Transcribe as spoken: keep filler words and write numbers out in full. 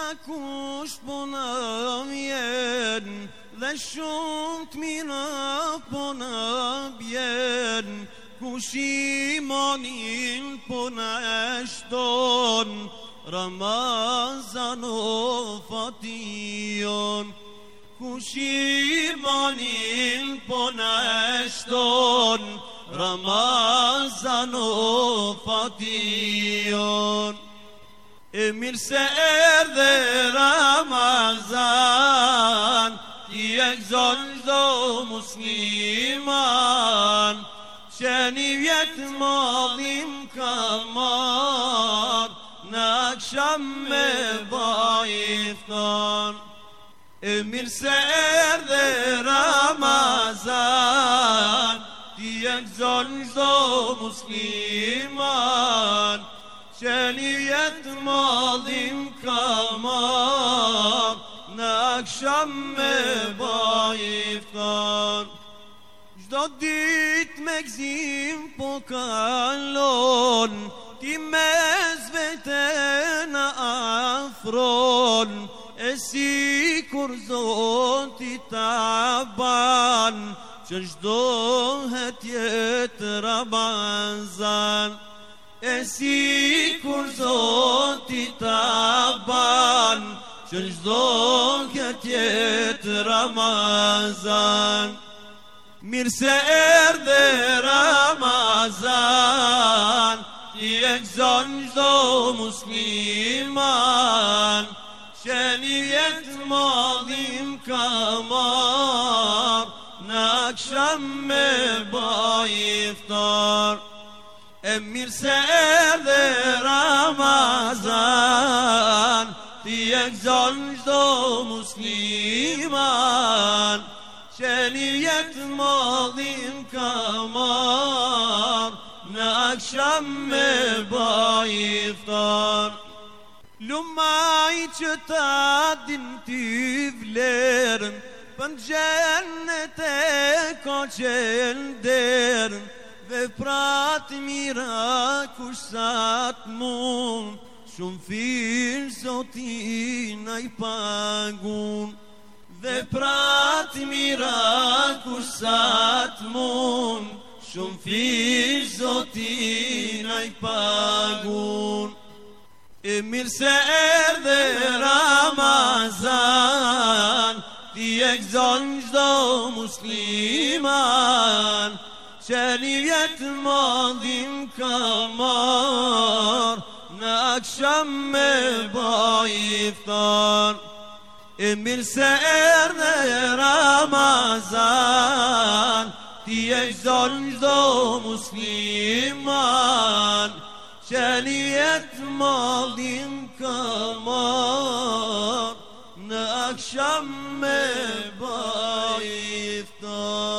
kush puna vjen, dhe shumë të mira puna bjen, kush imanin puna shton, Ramazan o fation. Kush imanin puna shton, Ramazan o fation. E mirë se erdhe Ramazan, ti e gëzon çdo musliman, që një vjetë madhim ka marr, në akşam me baj iftar. E mirë se erdhe Ramazan, ti e gëzon çdo musliman, që një vjetë madhim ka marr, në akşam me baj iftar. Çdo dit me gzim po kalon, ti mes veten afron, e si kur Zoti ta ban, që çdo het jetë Ramazan. E si kur Zoti ta ban, që çdo het jetë Ramazan. Mirë se erdhe Ramazan, ti e gëzon çdo musliman, që një vjetë madhim ka marr, në akşam me baj iftar. E mirë se erdhe Ramazan, ti e gëzon çdo musliman, që një vjetë madhim ka marr, në akşam me baj iftar. Lumaj që ta din ty vlerën, për në gjennet e ka qelderën, veprat mira kush sa t'mund, shumë firë Zotin a i pagun. Veprat mira kush sa t'mund, shumë firë Zotin a i pagun. E mirë se erdhe Ramazan, ti e gëzon çdo musliman, që një vjetë madhim ka marr, në akşam me baj iftar. E mirë se erdhe Ramazan, ti e gëzon çdo musliman, që një vjetë madhim ka marr, në akşam me baj iftar.